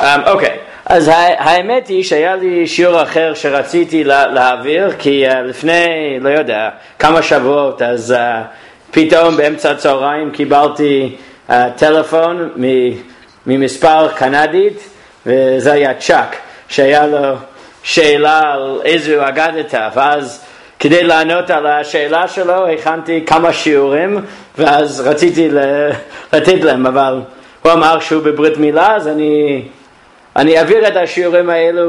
אוקיי, אז האמת היא שהיה לי שיעור אחר שרציתי להעביר, כי לפני, לא יודע, כמה שבועות, אז פתאום באמצע הצהריים קיבלתי טלפון ממספר קנדית, וזה היה צ'אק, שהיה לו שאלה על איזו אגדתה, ואז כדי לענות על השאלה שלו הכנתי כמה שיעורים, ואז רציתי לתת להם, אבל הוא אמר שהוא בברית מילה, אז אני אעביר את השיעורים האלו,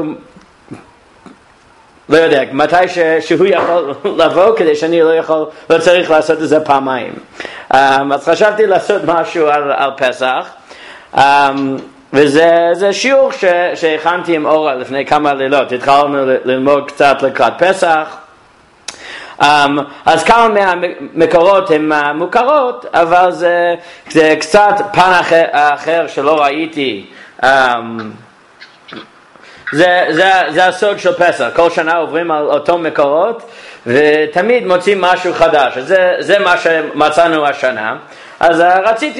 לא יודע, מתי שהוא יכול לבוא, כדי שאני לא צריך לעשות את זה פעמיים. אז חשבתי לעשות משהו על פסח, וזה שיעור שהכנתי עם אורה לפני כמה לילות. התחלנו ללמוד קצת לקראת פסח, אז כמה מהמקורות הן מוכרות, אבל זה קצת פן אחר שלא ראיתי. זה הסוד של פסח, כל שנה עוברים על אותו מקורות ותמיד מוצאים משהו חדש. זה מה שמצאנו השנה, אז רציתי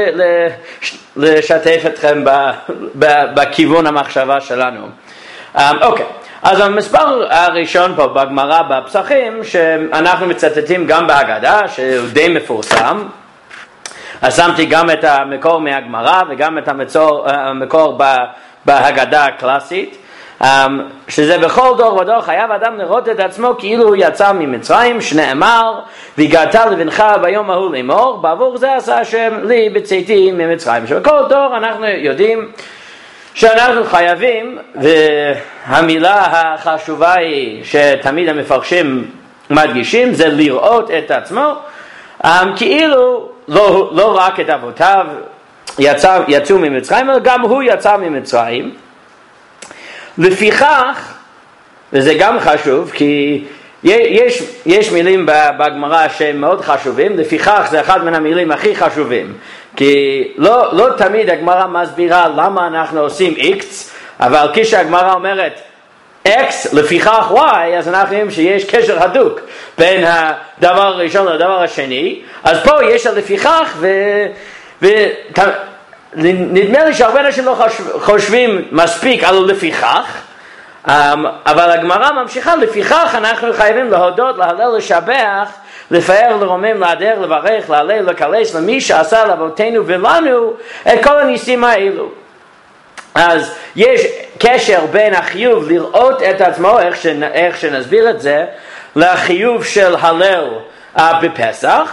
לשתף אתכם בכיוון המחשבה שלנו. אוקיי, אז המספר הראשון פה בגמרא בפסחים, שאנחנו מצטטים גם בהגדה שהוא די מפורסם, אז שמתי גם את המקור מהגמרא וגם את המקור בהגדה הקלאסית, שזה בכל דור ודור חייב אדם לראות את עצמו כאילו הוא יצא ממצרים, שנאמר והגעת לבנך ביום ההוא לאמור בעבור זה עשה השם לי בצאתי ממצרים. שבכל דור אנחנו יודעים שאנחנו חייבים, והמילה החשובה היא שתמיד המפרשים מדגישים, זה לראות את עצמו כאילו לא רק את אבותיו יצאו ממצרים, אלא גם הוא יצא ממצרים. לפיכך, וזה גם חשוב, כי יש מילים בגמרא שהם מאוד חשובים, לפיכך זה אחד מן המילים הכי חשובים, כי לא תמיד הגמרא מסבירה למה אנחנו עושים X, אבל כשהגמרא אומרת X לפיכך Y, אז אנחנו יודעים שיש קשר הדוק בין הדבר הראשון לדבר השני. אז פה יש לפיכך, ונדמה לי שהרבה אנשים לא חושבים מספיק על לפיכך, אבל הגמרא ממשיכה, לפיכך אנחנו חייבים להודות, להלל, לשבח, לפאר, לרומם, להדר, לברך, להלל, לקלס למי שעשה לאבותינו ולנו את כל הניסים האלו. אז יש קשר בין החיוב לראות את עצמו, איך שנסביר את זה, לחיוב של הלל בפסח.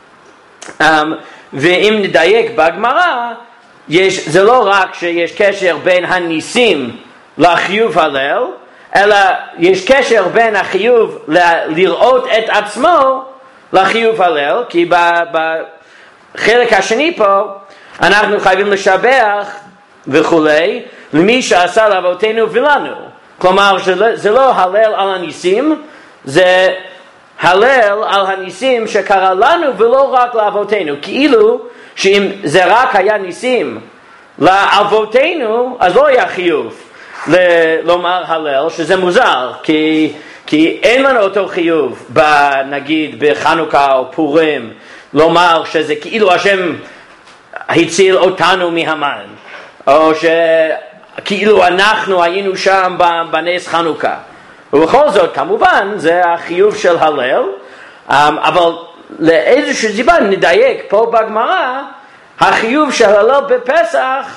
ואם נדייק בגמרא, זה לא רק שיש קשר בין הניסים לחיוב הלל, אלא יש קשר בין החיוב לראות את עצמו לחיוב הלל, כי בחלק השני פה אנחנו חייבים לשבח וכולי למי שעשה לאבותינו ולנו. כלומר זה לא הלל על הניסים, זה הלל על הניסים שקרה לנו ולא רק לאבותינו. כאילו שאם זה רק היה ניסים לאבותינו, אז לא היה חיוב לומר הלל, שזה מוזר, כי אין לנו אותו חיוב נגיד בחנוכה או פורים לומר שזה כאילו השם הציל אותנו מהמן, או שכאילו אנחנו היינו שם בנס חנוכה. ובכל זאת כמובן זה החיוב של הלל, אבל לאיזושהי סיבה נדייק פה בגמרא, החיוב של הלל בפסח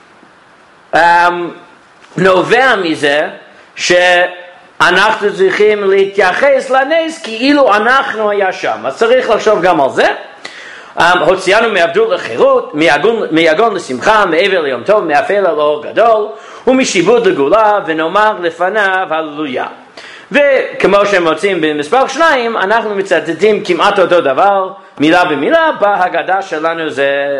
נובע מזה שאנחנו צריכים להתייחס לנס כאילו אנחנו היה שם. אז צריך לחשוב גם על זה. הוציאנו מעבדות לחירות, מיגון לשמחה, מעבר ליום טוב, מאפל לאור גדול, ומשיבוד לגאולה, ונאמר לפניו הללויה. וכמו שהם מוצאים במספר 2, אנחנו מצטטים כמעט אותו דבר, מילה במילה, בהגדה שלנו זה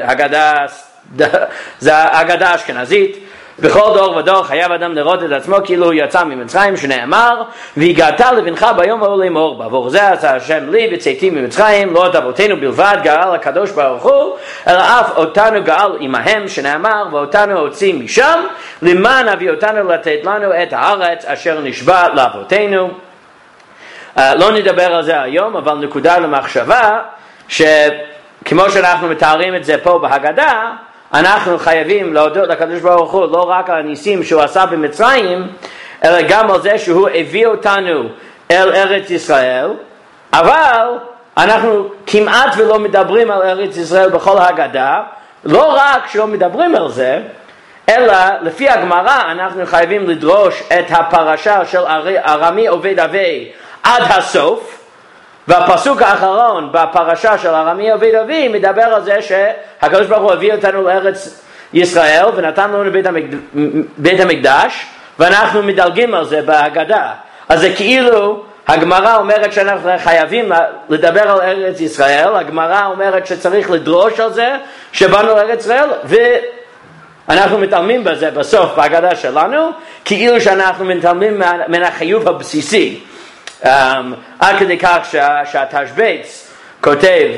הגדה אשכנזית. בכל דור ודור חייב אדם לראות את עצמו כאילו הוא יצא ממצרים, שנאמר והגעת לבנך ביום ההוא לאמור בעבור זה עשה השם לי בצאתי ממצרים, לא את אבותינו בלבד גאל הקדוש ברוך הוא, אלא אף אותנו גאל עמהם, שנאמר ואותנו הוציא משם למען הביא אותנו לתת לנו את הארץ אשר נשבע לאבותינו. לא נדבר על זה היום, אבל נקודה למחשבה, שכמו שאנחנו מתארים את זה פה בהגדה, אנחנו חייבים להודות לקדוש ברוך הוא לא רק על הניסים שהוא עשה במצרים, אלא גם על זה שהוא הביא אותנו אל ארץ ישראל, אבל אנחנו כמעט ולא מדברים על ארץ ישראל בכל ההגדה, לא רק שלא מדברים על זה, אלא לפי הגמרא אנחנו חייבים לדרוש את הפרשה של ארמי עובד אבי עד הסוף, והפסוק האחרון בפרשה של ארמי עובד אבי מדבר על זה שהקדוש ברוך הוא הביא אותנו לארץ ישראל ונתן לנו בית המקדש, ואנחנו מדלגים על זה בהגדה. אז זה כאילו הגמרא אומרת שאנחנו חייבים לדבר על ארץ ישראל, הגמרא אומרת שצריך לדרוש על זה שבאנו לארץ ישראל, ואנחנו מתעלמים בזה בסוף בהגדה שלנו, כאילו שאנחנו מתעלמים מן החיוב הבסיסי. עד כדי כך שהתשבץ כותב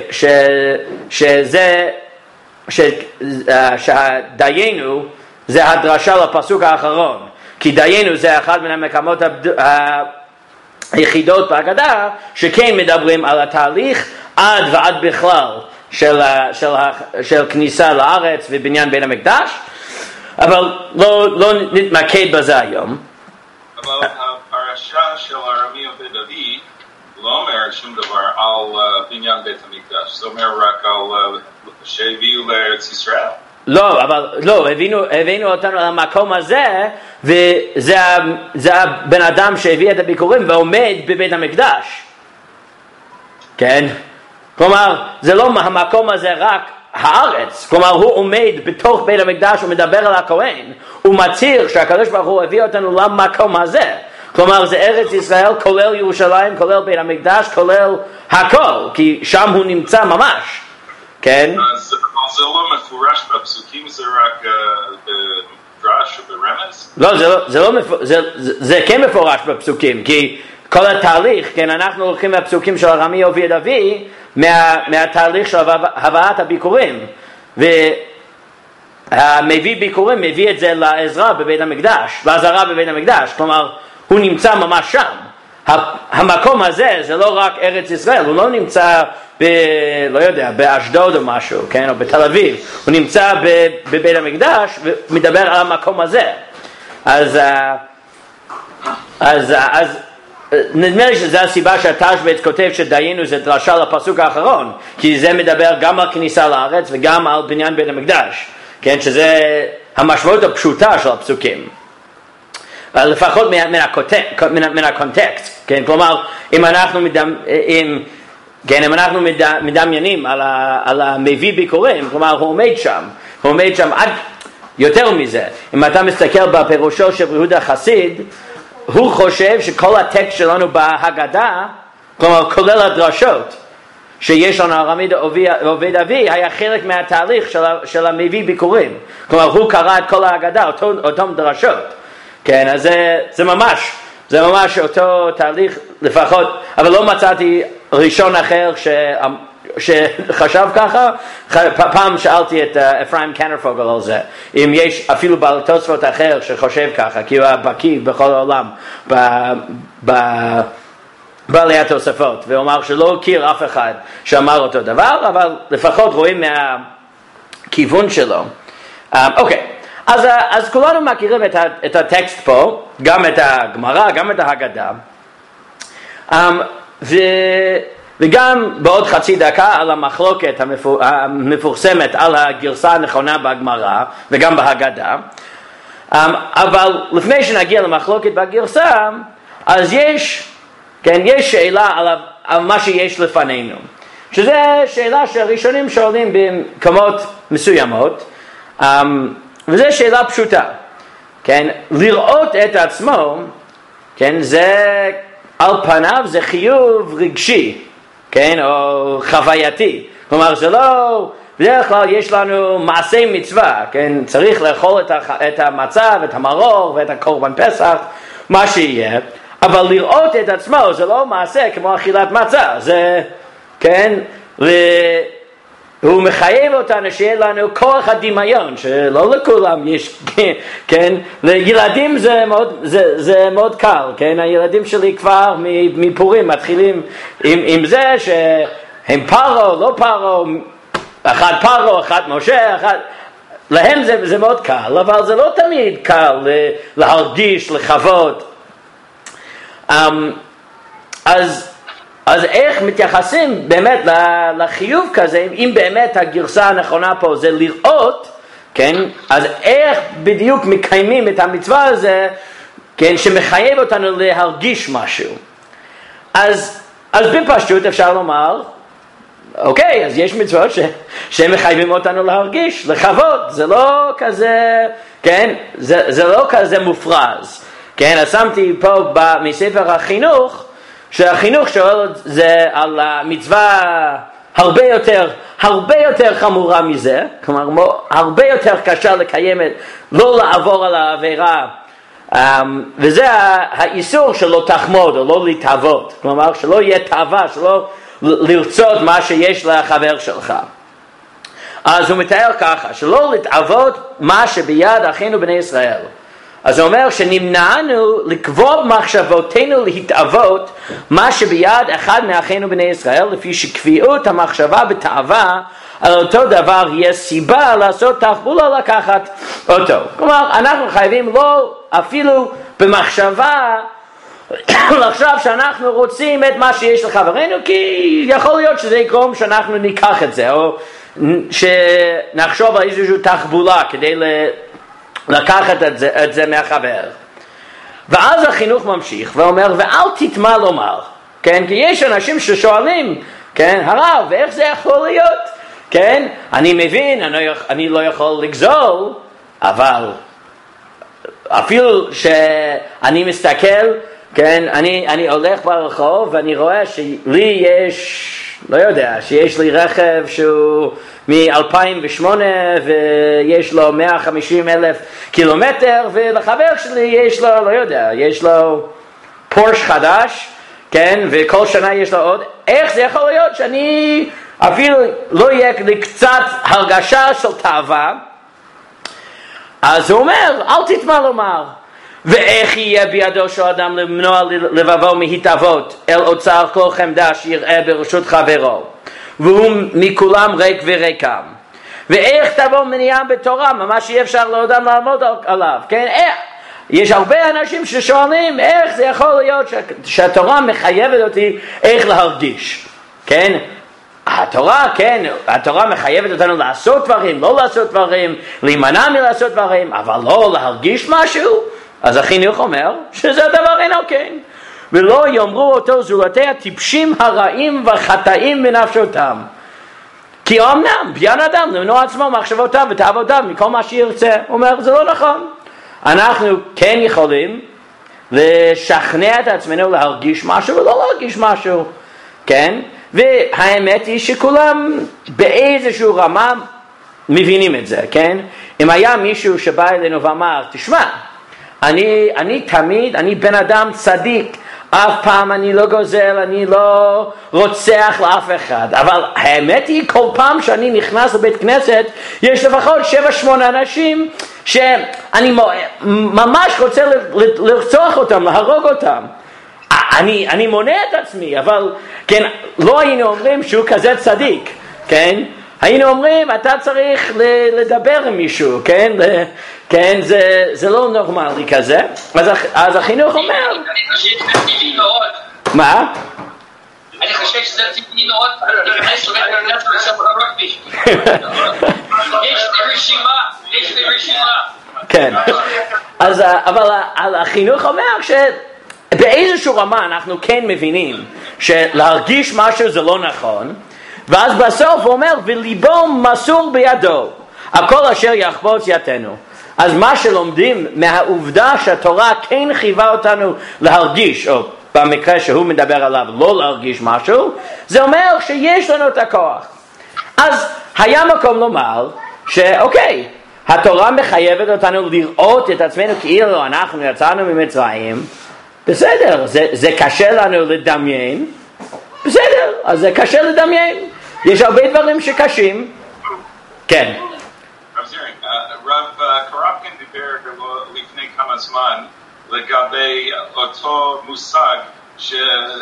שדיינו זה הדרשה לפסוק האחרון, כי דיינו זה אחד מן המקומות היחידות בהגדה שכן מדברים על התהליך עד ועד בכלל של כניסה לארץ ובניין בית המקדש, אבל לא נתמקד בזה היום. אבל הפרשה של ארמי עובד אבי לא אומרת שום דבר על בניין בית המקדש, זה אומר רק על שהביאו לארץ ישראל. לא, אבל לא, הבאנו אותנו למקום הזה, וזה הבן אדם שהביא את הביקורים ועומד בבית המקדש. כן? כלומר, זה לא המקום הזה רק הארץ, כלומר הוא עומד בתוך בית המקדש ומדבר על הכהן, הוא מצהיר שהקדוש ברוך הוא הביא אותנו למקום הזה, כלומר זה ארץ ישראל כולל ירושלים, כולל בית המקדש, כולל הכל, כי שם הוא נמצא ממש, כן? אז זה לא מפורש בפסוקים, זה רק בדרש וברמז? לא, זה כן מפורש בפסוקים, כי כל התהליך, כן, אנחנו הולכים מהפסוקים של ארמי עובד אבי, מהתהליך של הבאת הביקורים, והמביא ביקורים מביא את זה לעזרה בבית המקדש, לעזרה בבית המקדש, כלומר הוא נמצא ממש שם. המקום הזה זה לא רק ארץ ישראל, הוא לא נמצא לא יודע, באשדוד או משהו, כן, או בתל אביב, הוא נמצא בבית המקדש ומדבר על המקום הזה. אז נדמה לי שזו הסיבה שהתשבץ כותב שדיינו זה דרשה לפסוק האחרון, כי זה מדבר גם על כניסה לארץ וגם על בניין בית המקדש, כן, שזה המשמעות הפשוטה של הפסוקים, לפחות מן הקונטקסט, כן, כלומר אם אנחנו מדמיינים על המביא ביקורים, כלומר הוא עומד שם עד יותר מזה. אם אתה מסתכל בפירושו של יהודה חסיד, הוא חושב שכל הטקסט שלנו בהגדה, כלומר כולל הדרשות שיש לנו ארמי עובד אבי, היה חלק מהתהליך של המביא ביקורים, כלומר הוא קרא את כל ההגדה, אותם דרשות, כן, אז זה ממש אותו תהליך לפחות, אבל לא מצאתי ראשון אחר שחשב ככה. פעם שאלתי את אפרים קנרפוגל על זה, אם יש אפילו בעל תוספות אחר שחושב ככה, כי הוא הבקיא בכל העולם בעלי התוספות, והוא אמר שלא הכיר אף אחד שאמר אותו דבר, אבל לפחות רואים מהכיוון שלו. אוקיי, אז כולנו מכירים את הטקסט פה, גם את הגמרא, גם את ההגדה, וגם בעוד חצי דקה על המחלוקת המפורסמת על הגרסה הנכונה בגמרא וגם בהגדה. אבל לפני שנגיע למחלוקת בגרסה, אז יש שאלה על מה שיש לפנינו, שזו שאלה שהראשונים שואלים במקומות מסוימות, וזו שאלה פשוטה, כן? לראות את עצמו, כן, זה על פניו זה חיוב רגשי, כן, או חווייתי, כלומר זה לא, בדרך כלל יש לנו מעשי מצווה, כן, צריך לאכול את המצה ואת המרור ואת הקורבן פסח, מה שיהיה, אבל לראות את עצמו זה לא מעשה כמו אכילת מצה, זה, כן, הוא מחייב אותנו שיהיה לנו כוח הדמיון, שלא לכולם יש, כן, לילדים זה מאוד קל, כן, הילדים שלי כבר מפורים מתחילים עם זה שהם פרו, לא פרו, אחד פרו, אחד משה, להם זה מאוד קל, אבל זה לא תמיד קל להרגיש, לחוות. אז איך מתייחסים באמת לחיוב כזה, אם באמת הגרסה הנכונה פה זה לראות, כן? אז איך בדיוק מקיימים את המצווה הזה, כן? שמחייב אותנו להרגיש משהו. אז בפשטות אפשר לומר, אוקיי, אז יש מצוות שמחייבים אותנו להרגיש, לחוות, זה לא כזה, כן? זה לא כזה מופרז. כן, אז שמתי פה מספר החינוך, שהחינוך שואל זה על המצווה הרבה יותר חמורה מזה, כלומר הרבה יותר קשה לקיים, לא לעבור על העבירה, וזה האיסור שלא תחמוד או לא להתאבות, כלומר שלא יהיה תאווה, שלא לרצות מה שיש לחבר שלך. אז הוא מתאר ככה, שלא להתאבות מה שביד אחינו בני ישראל. אז הוא אומר שנמנענו לקבוע מחשבותינו להתאבות מה שביד אחד מאחינו בני ישראל, לפי שקביעות המחשבה בתאווה על אותו דבר יהיה סיבה לעשות תחבולה לקחת אותו. כלומר, אנחנו חייבים לא אפילו במחשבה לחשוב שאנחנו רוצים את מה שיש לחברנו, כי יכול להיות שזה יקרום שאנחנו ניקח את זה, או שנחשוב על איזושהי תחבולה כדי לקחת את זה מהחבר. ואז החינוך ממשיך ואומר, ואל תתמה לומר, כן? כי יש אנשים ששואלים, כן? הרב, ואיך זה יכול להיות? כן? אני מבין, אני לא יכול לגזול, אבל אפילו שאני מסתכל, כן? אני הולך ברחוב ואני רואה שלי יש, לא יודע, שיש לי רכב שהוא מ-2008 ויש לו 150,000 קילומטר, ולחבר שלי יש לו, לא יודע, יש לו פורש חדש, כן? וכל שנה יש לו עוד. איך זה יכול להיות שאני אפילו לא יהיה לי קצת הרגשה של תאווה? אז הוא אומר, אל תתמה לומר. ואיך יהיה בידו של אדם למנוע לבבו מהתאבות אל אוצר כל חמדה שיראה ברשות חברו, והוא מכולם ריק וריקם. ואיך תבוא מניעה בתורה, ממש אי אפשר לאדם לעמוד עליו, כן? איך? יש הרבה אנשים ששואלים איך זה יכול להיות שהתורה מחייבת אותי איך להרגיש, כן? התורה מחייבת אותנו לעשות דברים, לא לעשות דברים, להימנע מלעשות דברים, אבל לא להרגיש משהו. אז החינוך אומר שזה הדבר אינו כן. ולא יאמרו אותו זולתי הטיפשים הרעים והחטאים בנפשותם. כי אמנם ביד אדם למנוע עצמו מחשבותיו ותאוותיו מכל מה שירצה. הוא אומר, זה לא נכון. אנחנו כן יכולים לשכנע את עצמנו להרגיש משהו ולא להרגיש משהו, כן? והאמת היא שכולם באיזשהו רמה מבינים את זה, כן? אם היה מישהו שבא אלינו ואמר, תשמע, אני בן אדם צדיק, אף פעם אני לא גוזל, אני לא רוצח לאף אחד, אבל האמת היא כל פעם שאני נכנס לבית כנסת יש לפחות 7-8 אנשים שאני ממש רוצה לרצוח אותם, להרוג אותם. אני מונע את עצמי, אבל כן, לא היינו אומרים שהוא כזה צדיק, כן? היינו אומרים, אתה צריך לדבר עם מישהו, כן? כן, זה לא נורמלי כזה. אז החינוך אומר... אני חושב שזה טבעי מאוד. מה? אני חושב שזה טבעי מאוד. להיכנס לבית הכנסת ולהרוג מישהו. יש לי רשימה. כן. אבל החינוך אומר שבאיזשהו רמה אנחנו כן מבינים שלהרגיש משהו זה לא נכון, ואז בסוף הוא אומר, וליבו מסור בידו, הכל אשר יחפוץ יתנו. אז מה שלומדים מהעובדה שהתורה כן חייבה אותנו להרגיש, או במקרה שהוא מדבר עליו לא להרגיש משהו, זה אומר שיש לנו את הכוח. אז היה מקום לומר שאוקיי, התורה מחייבת אותנו לראות את עצמנו כאילו אנחנו יצאנו ממצרים, בסדר, זה קשה לנו לדמיין, בסדר, אז זה קשה לדמיין. יש הרבה דברים שקשים. כן. רב קרפקין דיבר לפני כמה זמן לגבי אותו מושג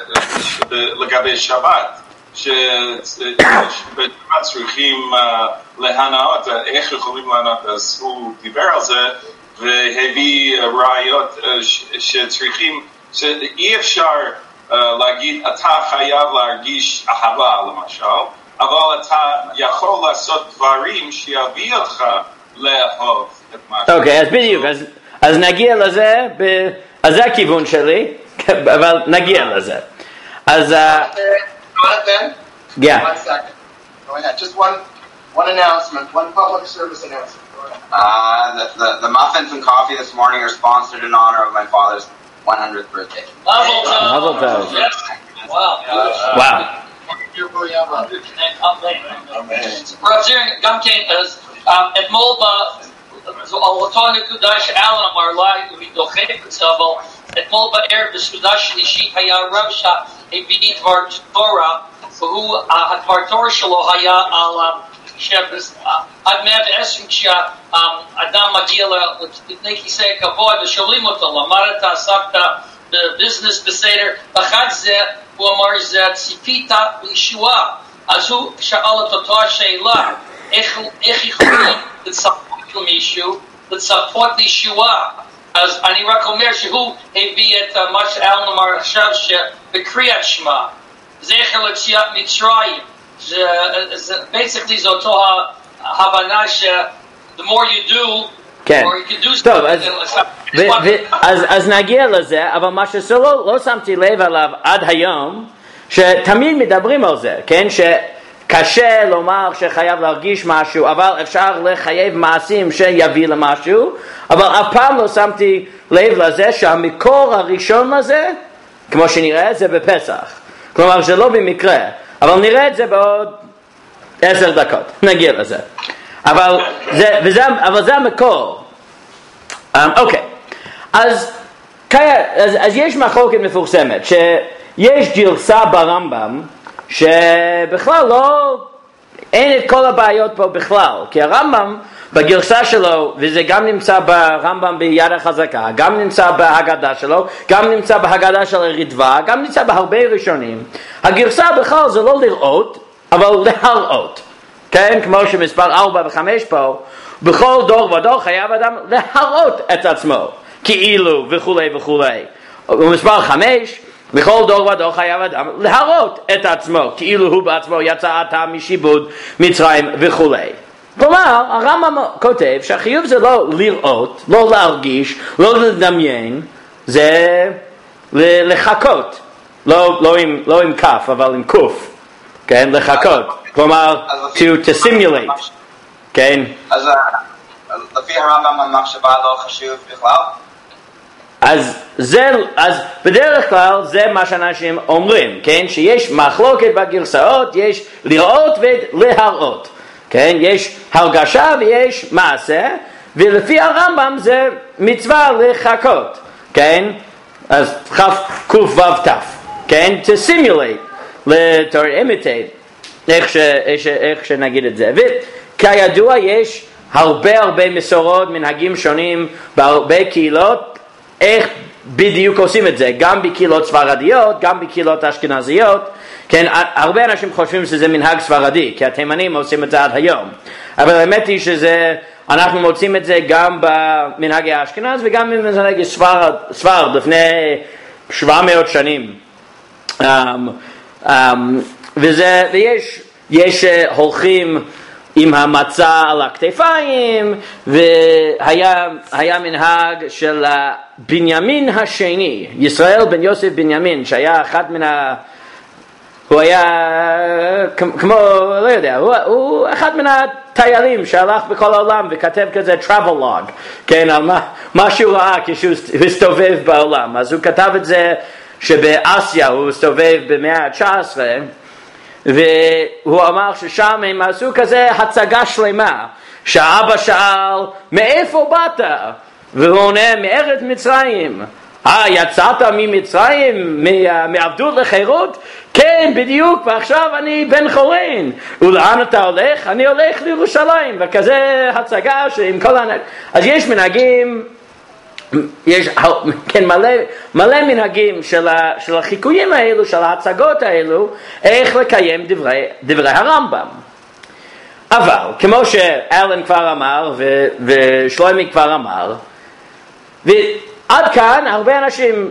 לגבי שבת, שבשבת צריכים להנאות, איך יכולים לענות, אז הוא דיבר על זה, והביא ראיות שצריכים, שאי אפשר להגיד, אתה חייב להרגיש אהבה למשל, אבל אתה יכול לעשות דברים שיביא אותך לאהוב את משהו. אוקיי, אז בדיוק, אז נגיע לזה, אז זה הכיוון שלי, אבל נגיע לזה. אז... Jonathan? Yeah. 1 second. Go ahead. Just one announcement, one public service announcement. The muffins and coffee this morning are sponsored in honor of my father's 100th birthday. Mazel tov. Wow. רב זירן, גם כן, אז אתמול על אותו נקודה שאלן אמר לי, ודוחף את זה, אבל אתמול בערב בסעודה שלישית היה רב שהביא דבר תורה, והוא, הדבר תורה שלו היה על עד 110 כשאדם מגיע לפני כיסא הכבוד ושואלים אותו, למדת, עסקת בביזנס בסדר, ואחד זה הוא אמר זה ציפית לישועה, אז הוא שאל את אותו השאלה, איך יכולים לצפות למישהו, לצפות לישועה? אז אני רק אומר שהוא הביא את מה שאלן אמר עכשיו שבקריאת שמע, זכר ליציאת מצרים, basically זה אותו ההבנה ש the more you do, כן. the more you can do טוב, something. אז נגיע לזה, אבל מה שלא שמתי לב עליו עד היום, שתמיד מדברים על זה, כן? שקשה לומר שחייב להרגיש משהו, אבל אפשר לחייב מעשים שיביא למשהו, אבל אף פעם לא שמתי לב לזה שהמקור הראשון לזה, כמו שנראה, זה בפסח. כלומר, זה לא במקרה, אבל נראה את זה בעוד 10 דקות, נגיע לזה. אבל זה המקור. אוקיי, אז יש מחלוקת מפורסמת, שיש גרסה ברמב"ם, שבכלל אין את כל הבעיות פה בכלל, כי הרמב"ם בגרסה שלו, וזה גם נמצא ברמב"ם ביד החזקה, גם נמצא בהגדה שלו, גם נמצא בהגדה של הרדווה, גם נמצא בהרבה ראשונים. הגרסה בכלל זה לא לראות, אבל להראות. כן, כמו שמספר 4 ו-5 פה, בכל דור ודור חייב אדם להראות את עצמו, כאילו וכולי וכולי. ומספר 5, בכל דור ודור חייב אדם להראות את עצמו, כאילו הוא בעצמו יצא עתה משיבוד מצרים וכולי. כלומר, הרמב"ם כותב שהחיוב זה לא לראות, לא להרגיש, לא לדמיין, זה לחכות. לא עם כף, אבל עם קוף. כן, לחכות. כלומר, to simulate. כן. אז לפי הרמב"ם המחשבה לא חשוב בכלל? אז בדרך כלל זה מה שאנשים אומרים, כן? שיש מחלוקת בגרסאות, יש לראות ולהראות. כן? יש הרגשה ויש מעשה, ולפי הרמב"ם זה מצווה לחכות. כן? אז כף קוף וו תף. כן? To simulate, to imitate. איך שנגיד את זה. וכידוע יש הרבה מסורות, מנהגים שונים בהרבה קהילות, איך בדיוק עושים את זה, גם בקהילות ספרדיות, גם בקהילות אשכנזיות. כן, הרבה אנשים חושבים שזה מנהג ספרדי, כי התימנים עושים את זה עד היום. אבל האמת היא אנחנו מוצאים את זה גם במנהגי האשכנז וגם במנהגי ספרד לפני 700 שנים. ויש הולכים עם המצה על הכתפיים, והיה מנהג של בנימין השני, ישראל בן יוסף בנימין, שהיה אחד הוא היה כמו, לא יודע, הוא אחד מן הטיילים שהלך בכל העולם וכתב כזה travelogue, כן, על מה שהוא ראה כשהוא הסתובב בעולם. אז הוא כתב את זה שבאסיה הוא הסתובב במאה ה-19, והוא אמר ששם הם עשו כזה הצגה שלמה, שהאבא שאל מאיפה באת? והוא עונה מארץ מצרים. יצאת ממצרים, מעבדות לחירות? כן, בדיוק, ועכשיו אני בן חורין. ולאן אתה הולך? אני הולך לירושלים. וכזה הצגה שעם כל אז יש מנהגים, יש כן, מלא מנהגים של החיקויים האלו, של ההצגות האלו, איך לקיים דברי הרמב"ם. אבל, כמו שאלן כבר אמר ושלומי כבר אמר, ועד כאן הרבה אנשים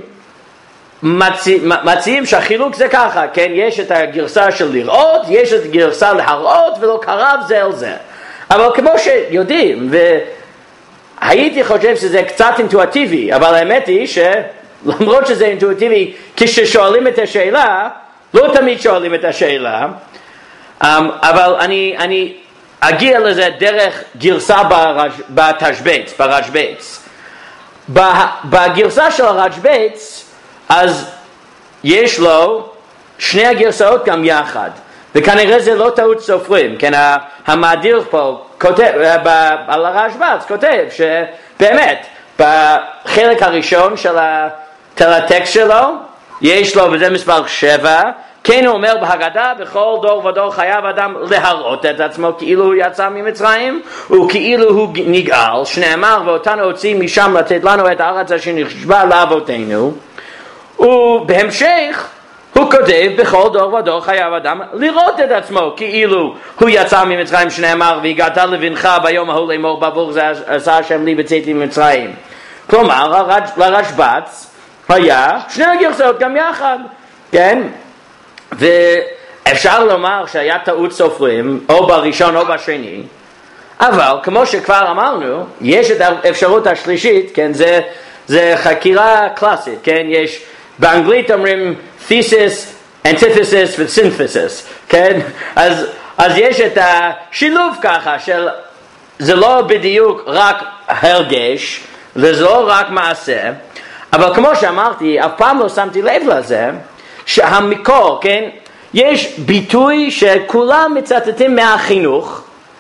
מציעים שהחילוק זה ככה, כן? יש את הגרסה של לראות, יש את הגרסה להראות, ולא קרב זה על זה. אבל כמו שיודעים, והייתי חושב שזה קצת אינטואיטיבי, אבל האמת היא שלמרות שזה אינטואיטיבי, כששואלים את השאלה, לא תמיד שואלים את השאלה, אבל אני אגיע לזה דרך גרסה ברשב"ץ. בגרסה של הרשב"ץ, אז יש לו שני הגרסאות גם יחד, וכנראה זה לא טעות סופרים, כן, המאדיר פה כותב, על הרשב"ץ כותב שבאמת בחלק הראשון של הטקסט שלו יש לו, וזה מספר 7, כן הוא אומר בהגדה, בכל דור ודור חייב אדם להראות את עצמו כאילו הוא יצא ממצרים וכאילו הוא נגאל, שנאמר ואותנו הוציא משם לתת לנו את הארץ אשר נשבע לאבותינו. ובהמשך הוא כותב בכל דור ודור חייב אדם לראות את עצמו כאילו הוא יצא ממצרים, שנאמר והגעת לבנך ביום ההוא לאמור בעבור זה עשה השם לי בצאתי ממצרים. כלומר לרשב"ץ היה שני הגרסאות גם יחד, כן? ואפשר לומר שהיה טעות סופרים או בראשון או בשני, אבל כמו שכבר אמרנו יש את האפשרות השלישית, כן? זה חקירה קלאסית, כן? יש באנגלית אומרים thesis, antithesis ו-synthesis, כן? אז יש את השילוב ככה של זה לא בדיוק רק הרגש וזה לא רק מעשה, אבל כמו שאמרתי אף פעם לא שמתי לב לזה שהמקור, כן? יש ביטוי שכולם מצטטים מהחינוך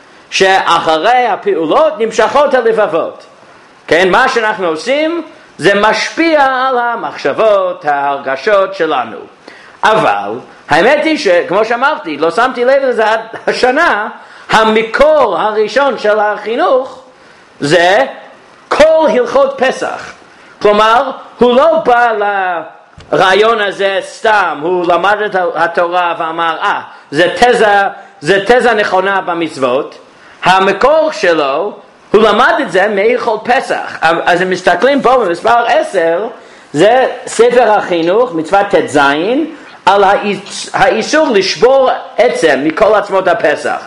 שאחרי הפעולות נמשכות הלבבות, כן? מה שאנחנו עושים זה משפיע על המחשבות, ההרגשות שלנו. אבל האמת היא שכמו שאמרתי, לא שמתי לב לזה עד השנה, המקור הראשון של החינוך זה כל הלכות פסח. כלומר, הוא לא בא לרעיון הזה סתם, הוא למד את התורה ואמר, זה תזה נכונה במצוות. המקור שלו, הוא למד את זה מהלכות פסח. אז הם מסתכלים פה במספר 10, זה ספר החינוך, מצוות ט"ז, על האיסור לשבור עצם מכל עצמות הפסח.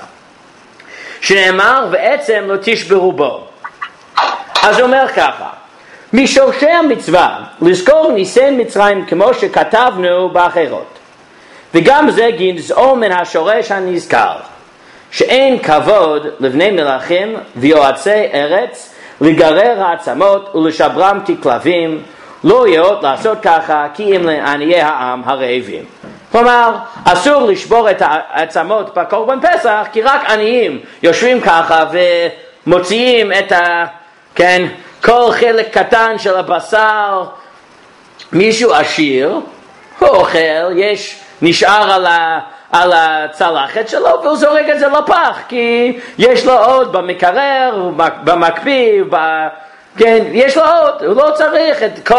שנאמר, ועצם לא תשברו בו. אז הוא אומר ככה, משורשי המצווה, לזכור ניסי מצרים כמו שכתבנו באחרות. וגם זה גנזו מן השורש הנזכר. שאין כבוד לבני מלכים ויועצי ארץ לגרר העצמות ולשברם ככלבים, לא יאות לעשות ככה כי אם לעניי העם הרעבים. כלומר, אסור לשבור את העצמות בקורבן פסח כי רק עניים יושבים ככה ומוציאים את כן, כל חלק קטן של הבשר. מישהו עשיר, הוא אוכל, נשאר על הצלחת שלו והוא זורק את זה לפח כי יש לו עוד במקרר, במקפיא, כן, יש לו עוד, הוא לא צריך את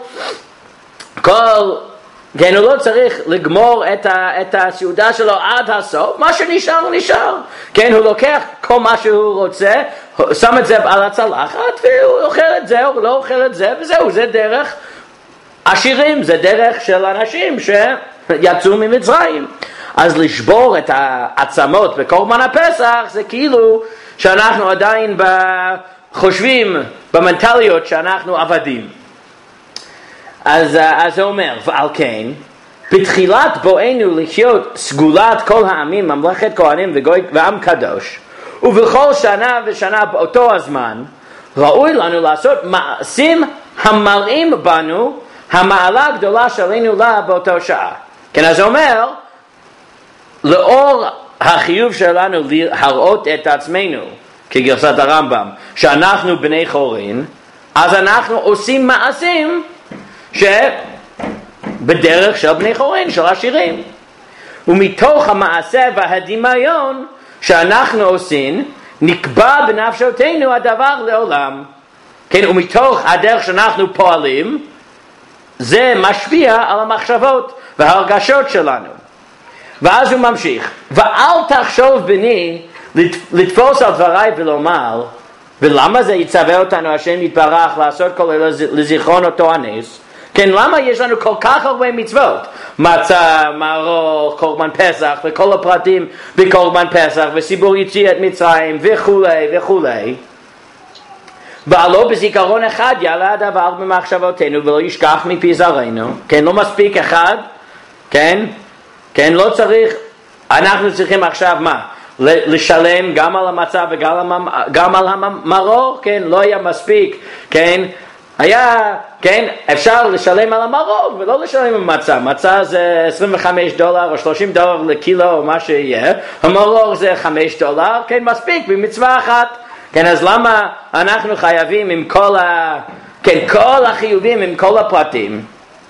כן, הוא לא צריך לגמור את הסעודה שלו עד הסוף, מה שנשאר נשאר, כן, הוא לוקח כל מה שהוא רוצה, שם את זה על הצלחת והוא אוכל את זה, הוא לא אוכל את זה וזהו, זה דרך עשירים, זה דרך של אנשים שיצאו ממצרים. אז לשבור את העצמות בקורבן הפסח זה כאילו שאנחנו עדיין חושבים במנטליות שאנחנו עבדים. אז זה אומר, ועל כן בתחילת בואנו לחיות סגולת כל העמים, ממלכת כהנים ועם קדוש, ובכל שנה ושנה באותו הזמן ראוי לנו לעשות מעשים המראים בנו המעלה הגדולה שלנו לה באותו שעה. כן, אז זה אומר לאור החיוב שלנו להראות את עצמנו כגרסת הרמב"ם שאנחנו בני חורין, אז אנחנו עושים מעשים שבדרך של בני חורין, של עשירים, ומתוך המעשה והדמיון שאנחנו עושים נקבע בנפשותנו הדבר לעולם, כן, ומתוך הדרך שאנחנו פועלים זה משפיע על המחשבות וההרגשות שלנו. ואז הוא ממשיך, ואל תחשוב בני לתפוס על דבריי ולומר, ולמה זה יצווה אותנו השם יתברך לעשות כל אלה לזיכרון אותו הנס? כן, למה יש לנו כל כך הרבה מצוות? מצה, מערוך, קורבן פסח, וכל הפרטים בקורבן פסח, וסיפור יציאת מצרים, וכולי וכולי. והלא בזיכרון אחד יעלה הדבר במחשבותינו ולא ישכח מפי זרענו. כן, לא מספיק אחד, כן, לא צריך, אנחנו צריכים עכשיו מה? לשלם גם על המצה וגם על המרור, כן, לא היה מספיק, כן, היה, כן, אפשר לשלם על המרור ולא לשלם על מצה. מצה זה $25 או $30 לקילו או מה שיהיה, המרור זה $5, כן, מספיק במצווה אחת. כן, אז למה אנחנו חייבים עם כל החיובים, עם כל הפרטים?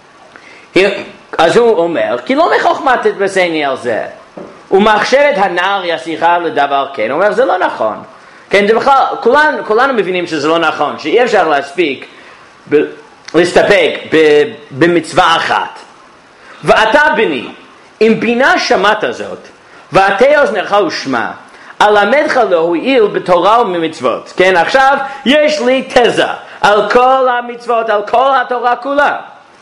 אז הוא אומר, כי לא מחוכמת תתבשני על זה. ומחשבת הנער ישיחה לדבר כן. הוא אומר, זה לא נכון. כן, זה בכלל, כולנו מבינים שזה לא נכון, שאי אפשר להסתפק במצווה אחת. ואתה בני, אם בינה שמעת זאת, ואתה אוזנך ושמע, אלמדך להועיל בתורה ובמצוות. כן, עכשיו יש לי תזה על כל המצוות, על כל התורה כולה.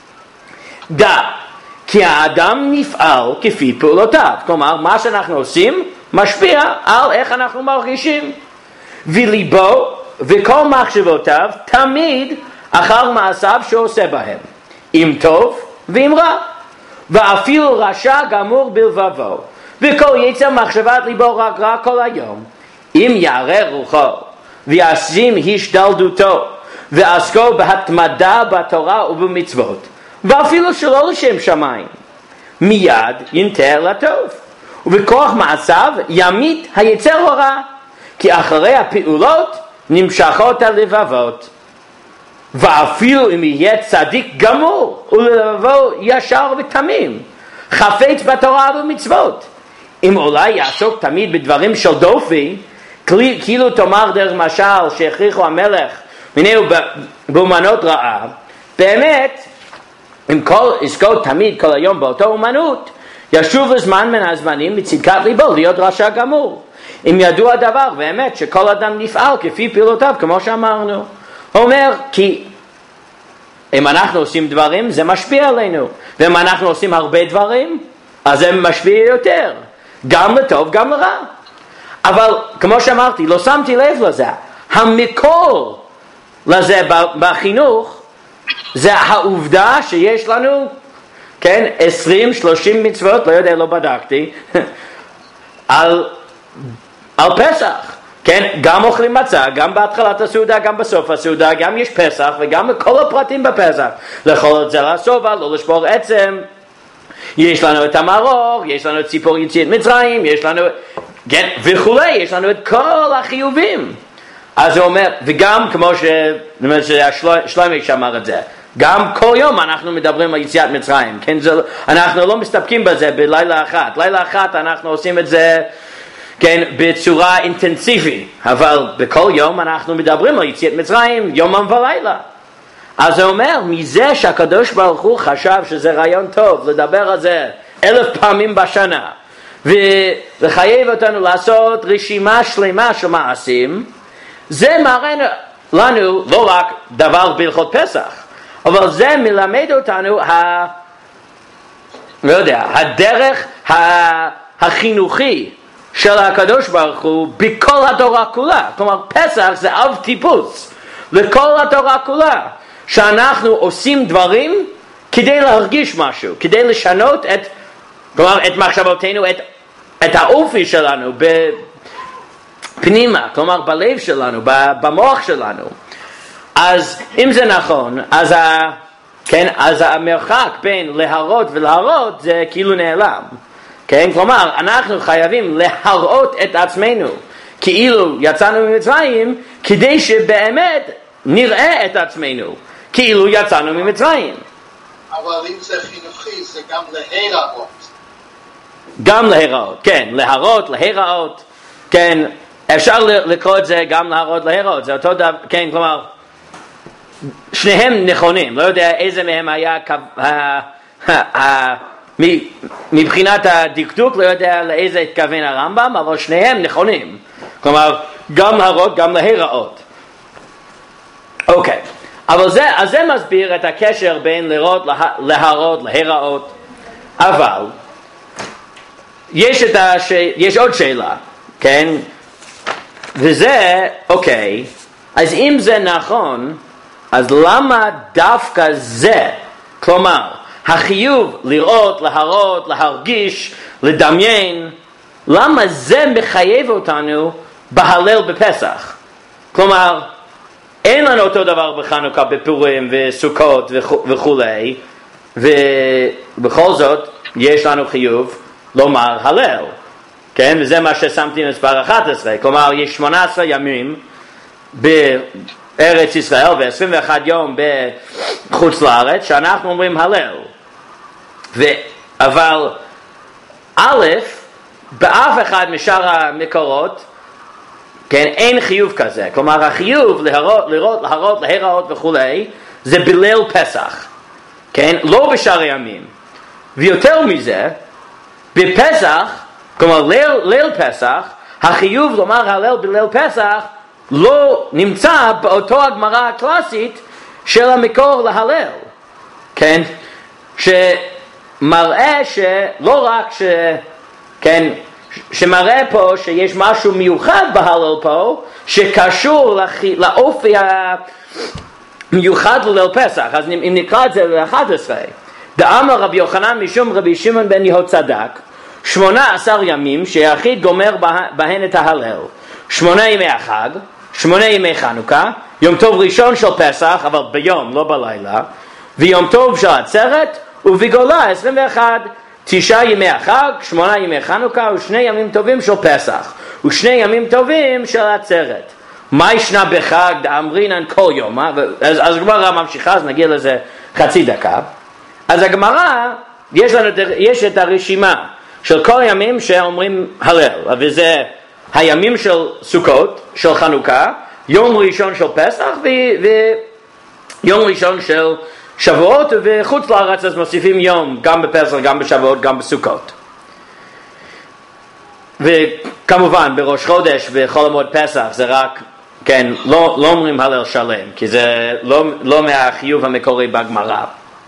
דע, כי האדם נפעל כפי פעולותיו. כלומר, מה שאנחנו עושים משפיע על איך אנחנו מרגישים. וליבו וכל מחשבותיו תמיד אחר מעשיו שעושה בהם, אם טוב ואם רע. ואפילו רשע גמור בלבבו, וכל יצר מחשבת ליבו רק רע כל היום. אם יערער רוחו וישים השתלדותו ועסקו בהתמדה בתורה ובמצוות, ואפילו שלא לשם שמיים, מיד ינטר לטוב, ובכוח מעשיו ימית היצר הרע, כי אחרי הפעולות נמשכות הלבבות. ואפילו אם יהיה צדיק גמור ולבבו ישר ותמים, חפץ בתורה ובמצוות, אם אולי יעסוק תמיד בדברים של דופי, כאילו תאמר דרך משל שהכריחו המלך מיניהו באומנות רעה, באמת אם יזכור תמיד כל היום באותו אומנות, ישוב לזמן מן הזמנים מצדקת ליבו להיות רשע גמור. אם ידוע הדבר באמת שכל אדם נפעל כפי פעולותיו, כמו שאמרנו. הוא אומר, כי אם אנחנו עושים דברים זה משפיע עלינו, ואם אנחנו עושים הרבה דברים אז זה משפיע יותר, גם לטוב גם לרע. אבל כמו שאמרתי, לא שמתי לב לזה, המקור לזה בחינוך זה העובדה שיש לנו, כן, 20-30 מצוות, לא יודע, לא בדקתי, על פסח. כן, גם אוכלים מצה, גם בהתחלת הסעודה, גם בסוף הסעודה, גם יש פסח וגם כל הפרטים בפסח. לאכול את זרע הסובה, לא לשבור עצם. יש לנו את המרור, יש לנו את ציפור יציאת מצרים, יש לנו, כן, וכולי, יש לנו את כל החיובים. אז הוא אומר, וגם כמו שלומי שאמר את זה, גם כל יום אנחנו מדברים על יציאת מצרים, כן, אנחנו לא מסתפקים בזה בלילה אחת. לילה אחת אנחנו עושים את זה, כן, בצורה אינטנסיבית, אבל בכל יום אנחנו מדברים על יציאת מצרים יומם ולילה. אז הוא אומר, מזה שהקדוש ברוך הוא חשב שזה רעיון טוב לדבר על זה 1000 פעמים בשנה, ולחייב אותנו לעשות רשימה שלמה של מעשים, זה מראה לנו לא רק דבר בהלכות פסח, אבל זה מלמד אותנו לא יודע, הדרך החינוכי של הקדוש ברוך הוא בכל התורה כולה. כלומר, פסח זה אב טיפוס לכל התורה כולה, שאנחנו עושים דברים כדי להרגיש משהו, כדי לשנות את מחשבותינו, את האופי שלנו בפנימה, כלומר בלב שלנו, במוח שלנו. אז אם זה נכון, אז המרחק בין להראות ולהראות זה כאילו נעלם. כן? כלומר, אנחנו חייבים להראות את עצמנו כאילו יצאנו ממצרים, כדי שבאמת נראה את עצמנו כאילו יצאנו ממצרים. אבל אם זה חינוכי, זה גם להיראות. גם להיראות, כן, להיראות, כן, אפשר לקרוא את זה גם להיראות, זה אותו דבר, כן, כלומר, שניהם נכונים, לא יודע איזה מהם היה מבחינת הדקדוק לא יודע לאיזה התכוון הרמב"ם, אבל שניהם נכונים. כלומר, גם להראות, גם להיראות. אוקיי, אבל זה מסביר את הקשר בין לראות, להראות, להיראות. אבל יש עוד שאלה, כן? וזה, אוקיי, אז אם זה נכון, אז למה דווקא זה, כלומר, החיוב לראות, להראות, להרגיש, לדמיין, למה זה מחייב אותנו בהלל בפסח? כלומר, אין לנו אותו דבר בחנוכה, בפורים וסוכות וכולי, ובכל זאת יש לנו חיוב לומר הלל, כן? וזה מה ששמתי מספר 11, כלומר יש 18 ימים בארץ ישראל ו21 יום בחוץ לארץ שאנחנו אומרים הלל, אבל א', באף אחד משאר המקורות, כן, אין חיוב כזה. כלומר, החיוב לראות, להראות, להיראות וכולי, זה בליל פסח. כן? לא בשאר הימים. ויותר מזה, בפסח, כלומר, ליל פסח, החיוב לומר הלל בליל פסח, לא נמצא באותו הגמרא הקלאסית של המקור להלל. כן? שמראה שלא רק כן, שמראה פה שיש משהו מיוחד בהלל פה, שקשור לאופי המיוחד לליל פסח. אז אם נקרא את זה ל-11, דאמר רבי יוחנן משום רבי שמעון בן יהוצדק, 18 ימים שהיחיד גומר בהן את ההלל, 8 ימי החג, 8 ימי חנוכה, יום טוב ראשון של פסח, אבל ביום, לא בלילה, ויום טוב של עצרת, ובגולה 21, 9 ימי החג, 8 ימי חנוכה, ו2 ימים טובים של פסח, ו2 ימים טובים של עצרת. מה ישנה בחג דאמרינן כל יום? אז הגמרא ממשיכה, אז נגיע לזה חצי דקה. אז הגמרא, יש את הרשימה של כל הימים שאומרים הלל, וזה הימים של סוכות, של חנוכה, יום ראשון של פסח, ויום ראשון של שבועות, וחוץ לארץ אז מוסיפים יום, גם בפסח, גם בשבועות, גם בסוכות. וכמובן בראש חודש, בחול המועד פסח, זה רק, כן, לא אומרים הלל שלם, כי זה לא מהחיוב המקורי בגמרא.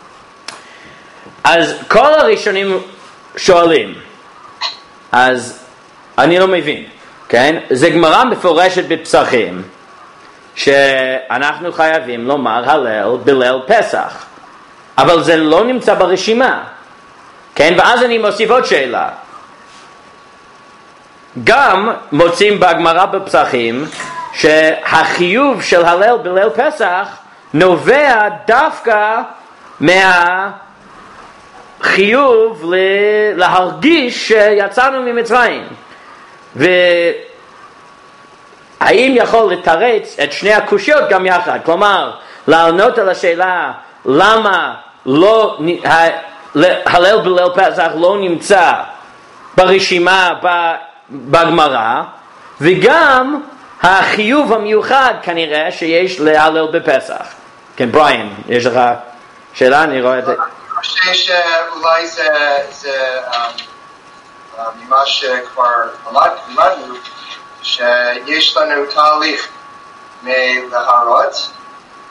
אז כל הראשונים שואלים, אז אני לא מבין, כן? זה גמרא מפורשת בפסחים, שאנחנו חייבים לומר הלל בליל פסח, אבל זה לא נמצא ברשימה, כן? ואז אני מוסיף עוד שאלה. גם מוצאים בגמרא בפסחים שהחיוב של הלל בליל פסח נובע דווקא מהחיוב להרגיש שיצאנו ממצרים. האם יכול לתרץ את שני הקושיות גם יחד? כלומר, לענות על השאלה למה הלל בליל פסח לא נמצא ברשימה בגמרא, וגם החיוב המיוחד כנראה שיש להלל בפסח. כן, בריין, יש לך שאלה? אני רואה את זה. אני חושב שאולי זה ממה שכבר למדנו, שיש לנו תהליך מלהראות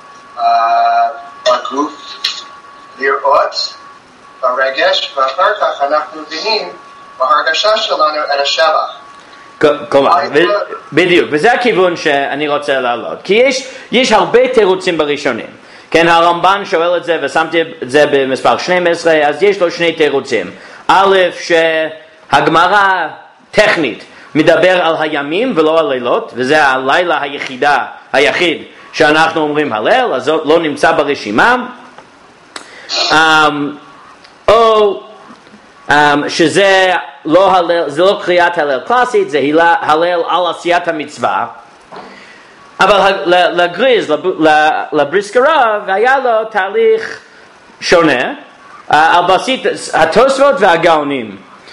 בגוף, לראות ברגש, ואחר כך אנחנו מבינים בהרגשה שלנו את השבח. כלומר, בדיוק, וזה הכיוון שאני רוצה להעלות, כי יש הרבה תירוצים בראשונים. כן, הרמב"ן שואל את זה, ושמתי את זה במספר 12, אז יש לו שני תירוצים. א', שהגמרא טכנית מדבר על הימים ולא על לילות, וזה הלילה היחיד שאנחנו אומרים הלל, אז לא נמצא ברשימה. או שזה לא הלל, זה לא קריאת הלל קלאסית, זה הלל על עשיית המצווה. אבל לגריז, לבריסקרב, היה לו תהליך שונה, על בסיס התוספות והגאונים.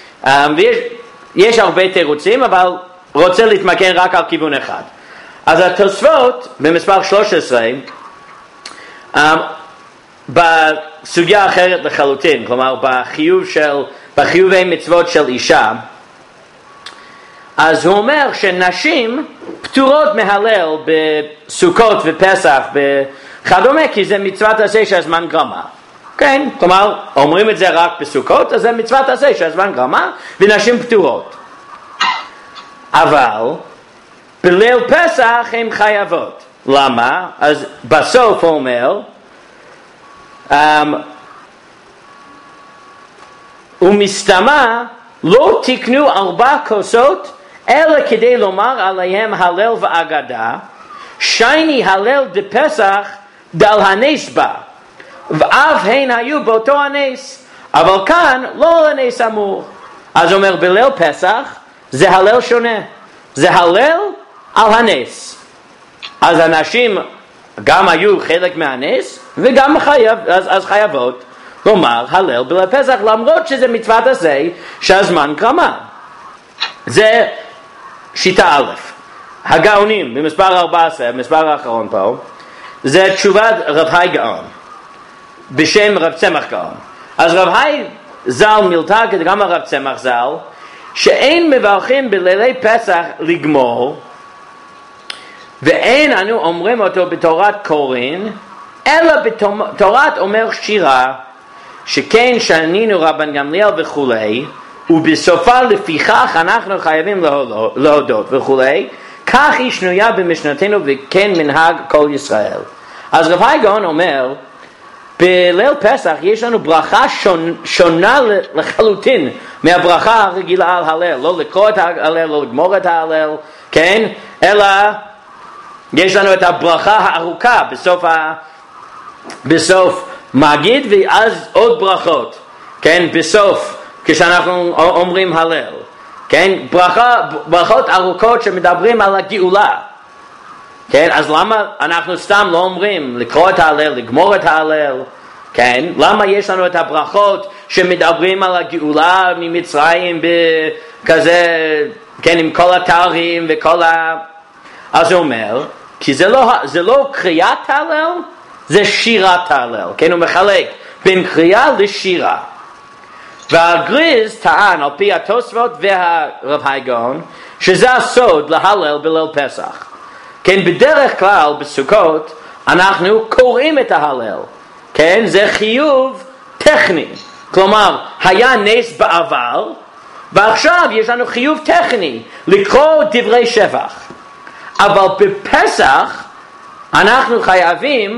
יש הרבה תירוצים, אבל רוצה להתמקד רק על כיוון אחד. אז התוספות במספר 13 בסוגיה אחרת לחלוטין, כלומר בחיובי מצוות של אישה, אז הוא אומר שנשים פטורות מהלל בסוכות ופסח וכדומה, כי זה מצוות עשה שהזמן גרמה. כן, כלומר, אומרים את זה רק בסוכות, אז זה מצוות עשה שהזמן גרמה, ונשים פטורות. אבל בליל פסח הן חייבות. למה? אז בסוף הוא אומר, ומסתמה לא תקנו 4 כוסות אלא כדי לומר עליהם הלל ואגדה, שייני הלל דפסח דל הנס בה, ואף הן היו באותו הנס, אבל כאן לא הנס אמור. אז הוא אומר בליל פסח זה הלל שונה, זה הלל על הנס. אז אנשים גם היו חלק מהנס וגם חייבות לומר הלל בליל פסח, למרות שזה מצוות עשה שהזמן גרמה. זה שיטה א'. הגאונים במספר 14, במספר האחרון פה, זה תשובת רב חי גאון בשם רב צמח גאון. אז רב חי ז"ל מילתא גם הרב צמח ז"ל, שאין מברכים בלילי פסח לגמור, ואין אנו אומרים אותו בתורת קורין, אלא בתורת אומר שירה, שכן שנינו רבן גמליאל וכולי, ובסופה לפיכך אנחנו חייבים להודות וכולי, כך היא שנויה במשנתנו וכן מנהג כל ישראל. אז רב חי גאון אומר, בליל פסח יש לנו ברכה שונה לחלוטין מהברכה הרגילה על הלל, לא לקרוא את ההלל, לא לגמור את ההלל, כן? אלא יש לנו את הברכה הארוכה בסוף מגיד, ואז עוד ברכות, כן? בסוף כשאנחנו אומרים הלל, כן? ברכות ארוכות שמדברים על הגאולה, כן? אז למה אנחנו סתם לא אומרים לקרוא את ההלל, לגמור את ההלל, כן? למה יש לנו את הברכות שמדברים על הגאולה ממצרים בכזה, כן? עם כל התארים וכל אז הוא אומר, כי זה לא קריאת ההלל, זה שירת ההלל, כן? הוא מחלק בין קריאה לשירה. והגריז טען על פי התוספות והרב חי גאון שזה הסוד להלל בליל פסח. כן, בדרך כלל בסוכות אנחנו קוראים את ההלל, כן? זה חיוב טכני, כלומר היה נס בעבר ועכשיו יש לנו חיוב טכני לקרוא דברי שבח, אבל בפסח אנחנו חייבים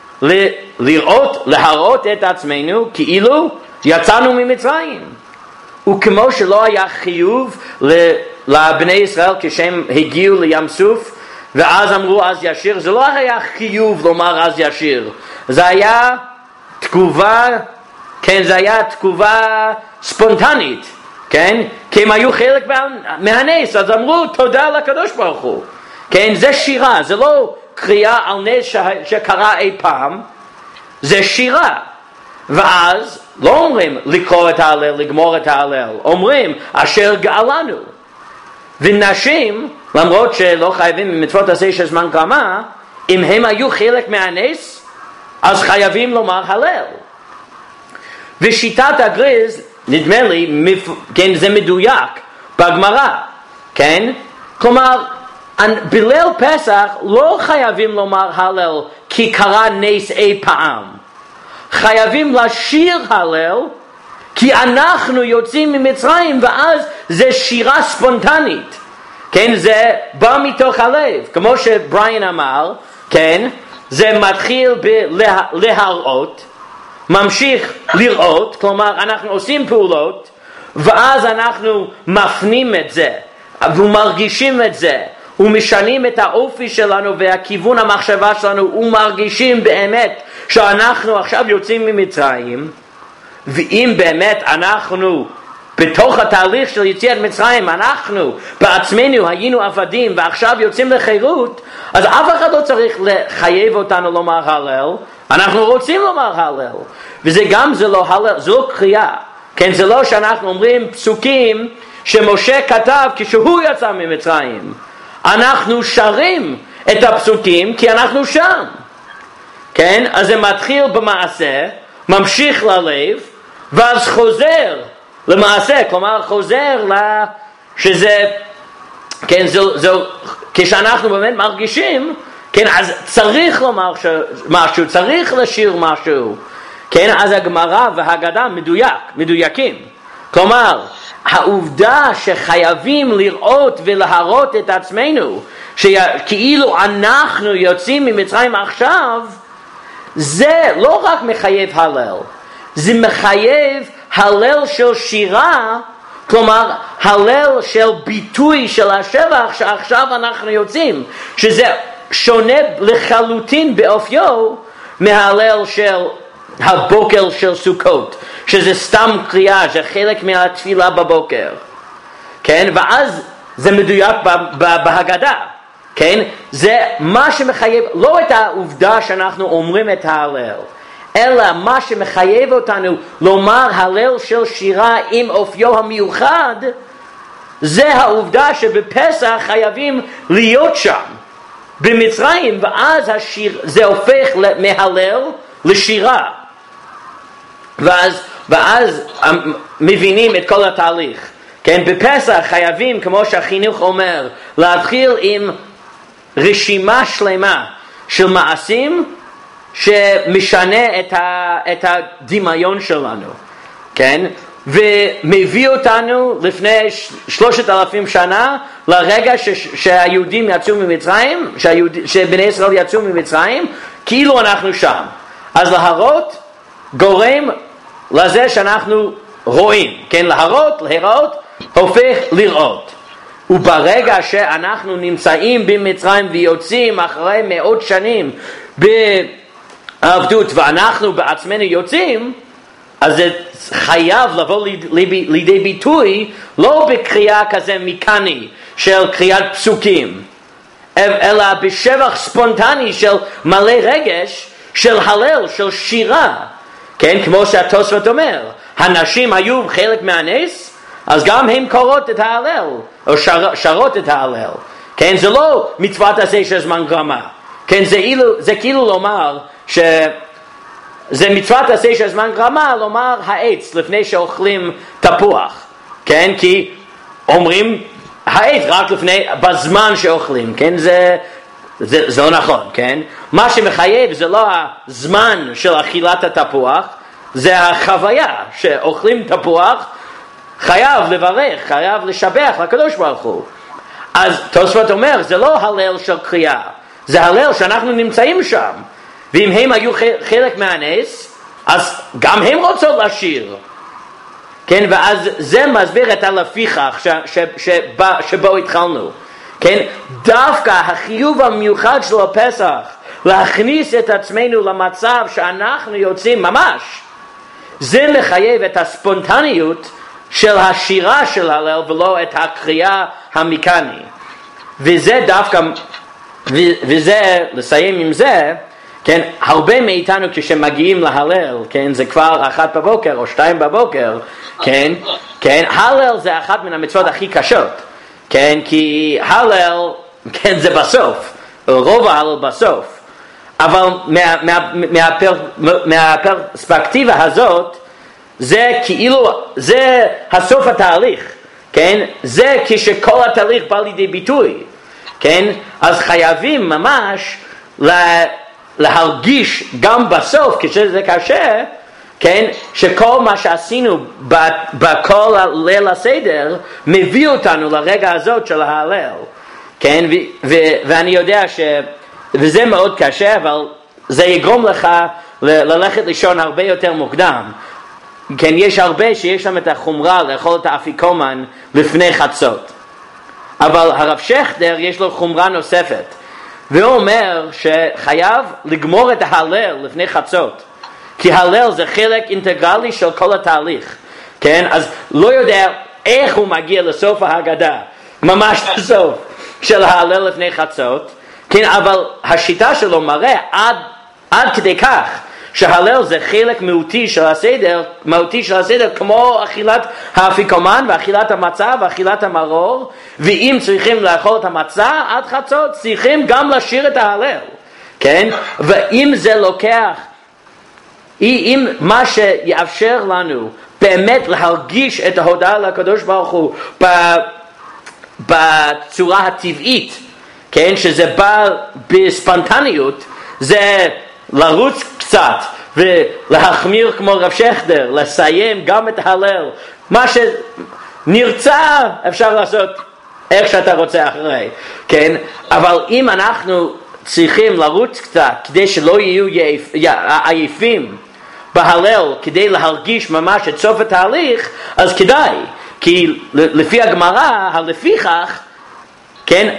להראות את עצמנו כאילו יצאנו ממצרים. וכמו שלא היה חיוב לבני ישראל כשהם הגיעו לים סוף ואז אמרו אז ישיר, זה לא היה חיוב לומר אז ישיר, זה היה תגובה, כן, זה היה תגובה ספונטנית, כן? כי הם היו חלק מהנס, אז אמרו תודה לקדוש ברוך הוא, כן? זה שירה, זה לא קריאה על נס שקרה אי פעם, זה שירה. ואז לא אומרים לקרוא את ההלל, לגמור את ההלל, אומרים אשר גאלנו. ונשים, למרות שלא חייבים במצוות עשה שהזמן גרמה, אם הם היו חלק מהנס, אז חייבים לומר הלל. ושיטת הגריז, נדמה לי, כן, זה מדויק בגמרא, כן? כלומר, בליל פסח לא חייבים לומר הלל כי קרה נס אי פעם. חייבים לשיר הלל כי אנחנו יוצאים ממצרים, ואז זה שירה ספונטנית, כן? זה בא מתוך הלב, כמו שבריין אמר, כן? זה מתחיל בלהראות, ממשיך לראות, כלומר אנחנו עושים פעולות ואז אנחנו מפנים את זה ומרגישים את זה ומשנים את האופי שלנו והכיוון המחשבה שלנו ומרגישים באמת שאנחנו עכשיו יוצאים ממצרים. ואם באמת אנחנו בתוך התהליך של יציאת מצרים, אנחנו בעצמנו היינו עבדים ועכשיו יוצאים לחירות, אז אף אחד לא צריך לחייב אותנו לומר הלל, אנחנו רוצים לומר הלל. וזה גם, זה לא הלל, זה לא קריאה, כן? זה לא שאנחנו אומרים פסוקים שמשה כתב כשהוא יצא ממצרים, אנחנו שרים את הפסוקים כי אנחנו שם, כן? אז זה מתחיל במעשה, ממשיך ללב, ואז חוזר למעשה, כלומר חוזר שזה, כן, כשאנחנו באמת מרגישים, כן, אז צריך לומר משהו, צריך לשיר משהו, כן, אז הגמרא וההגדה מדויקים. כלומר, העובדה שחייבים לראות ולהראות את עצמנו, שכאילו אנחנו יוצאים ממצרים עכשיו, זה לא רק מחייב הלל, זה מחייב הלל של שירה, כלומר הלל של ביטוי של השבח שעכשיו אנחנו יוצאים, שזה שונה לחלוטין באופיו מההלל של הבוקר של סוכות, שזה סתם קריאה, זה חלק מהתפילה בבוקר, כן? ואז זה מדויק בהגדה, כן? זה מה שמחייב, לא את העובדה שאנחנו אומרים את ההלל, אלא מה שמחייב אותנו לומר הלל של שירה עם אופיו המיוחד, זה העובדה שבפסח חייבים להיות שם במצרים, ואז השיר, זה הופך מהלל לשירה, ואז מבינים את כל התהליך. כן, בפסח חייבים, כמו שהחינוך אומר, להתחיל עם רשימה שלמה של מעשים שמשנה את הדמיון שלנו, כן? ומביא אותנו לפני 3,000 שנה לרגע שהיהודים יצאו ממצרים, שבני ישראל יצאו ממצרים, כאילו אנחנו שם. אז להראות גורם לזה שאנחנו רואים, כן? להראות הופך לראות. וברגע שאנחנו נמצאים במצרים ויוצאים אחרי מאות שנים בעבדות ואנחנו בעצמנו יוצאים, אז זה חייב לבוא לידי ביטוי לא בקריאה כזה מקני של קריאת פסוקים, אלא בשבח ספונטני של מלא רגש, של הלל, של שירה, כן? כמו שהתוספות אומר, הנשים היו חלק מהנס, אז גם הן קוראות את ההלל, או שרות את ההלל, כן? זה לא מצוות עשה של זמן גרמה, כן? זה כאילו לומר זה מצוות עשה של זמן גרמה, לומר העץ לפני שאוכלים תפוח, כן? כי אומרים העץ רק בזמן שאוכלים, כן? זה לא נכון, כן? מה שמחייב זה לא הזמן של אכילת התפוח, זה החוויה שאוכלים תפוח, חייב לברך, חייב לשבח לקדוש ברוך הוא. אז תוספות אומר, זה לא הלל של קריאה, זה הלל שאנחנו נמצאים שם, ואם הם היו חלק מהנס, אז גם הם רוצות לשיר, כן? ואז זה מסביר את הלפיכך שבו התחלנו, כן? דווקא החיוב המיוחד של הפסח, להכניס את עצמנו למצב שאנחנו יוצאים ממש, זה מחייב את הספונטניות של השירה של הלל ולא את הקריאה המקני. וזה דווקא, וזה, לסיים עם זה, כן, הרבה מאיתנו כשמגיעים להלל, כן, זה כבר 1 בבוקר או 2 בבוקר, כן, כן, הלל זה אחת מן המצוות הכי קשות, כן, כי הלל, כן, זה בסוף, רוב ההלל בסוף, אבל מהפרספקטיבה הזאת, זה כאילו, זה הסוף התהליך, כן, זה כשכל התהליך בא לידי ביטוי, כן, אז חייבים ממש להרגיש גם בסוף, כשזה קשה, כן, שכל מה שעשינו בכל ליל הסדר, מביא אותנו לרגע הזאת של ההלל, כן, ואני יודע וזה מאוד קשה, אבל זה יגרום לך ללכת לישון הרבה יותר מוקדם, כן, יש הרבה שיש להם את החומרה לאכול את האפיקומן לפני חצות, אבל הרב שכטר יש לו חומרה נוספת, והוא אומר שחייב לגמור את ההלל לפני חצות, כי הלל זה חלק אינטגרלי של כל התהליך, כן? אז לא יודע איך הוא מגיע לסוף ההגדה, ממש לסוף של ההלל לפני חצות, כן? אבל השיטה שלו מראה עד כדי כך שההלל זה חלק מהותי של הסדר, כמו אכילת האפיקומן ואכילת המצה ואכילת המרור, ואם צריכים לאכול את המצה עד חצות, צריכים גם לשיר את ההלל, כן? ואם זה לוקח, אם מה שיאפשר לנו באמת להרגיש את ההודעה לקדוש ברוך הוא בצורה הטבעית, כן? שזה בא בספונטניות, זה לרוץ קצת ולהחמיר כמו רב שכטר, לסיים גם את ההלל, מה שנרצה אפשר לעשות איך שאתה רוצה אחרי, כן? אבל אם אנחנו צריכים לרוץ קצת כדי שלא יהיו עייפים בהלל, כדי להרגיש ממש את סוף התהליך, אז כדאי, כי לפי הגמרא, לפיכך, כן,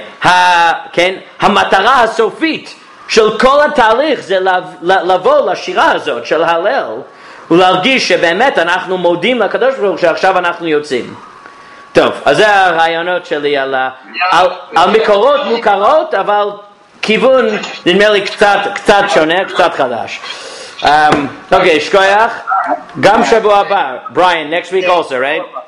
המטרה הסופית של כל התהליך זה לבוא לשירה הזאת של הלל ולהרגיש שבאמת אנחנו מודים לקדוש ברוך הוא שעכשיו אנחנו יוצאים. טוב, אז זה הרעיונות שלי על מקורות מוכרות, אבל כיוון נדמה לי קצת שונה, קצת חדש. Okay, שכוח, גם שבוע הבא, Brian, next week also, right?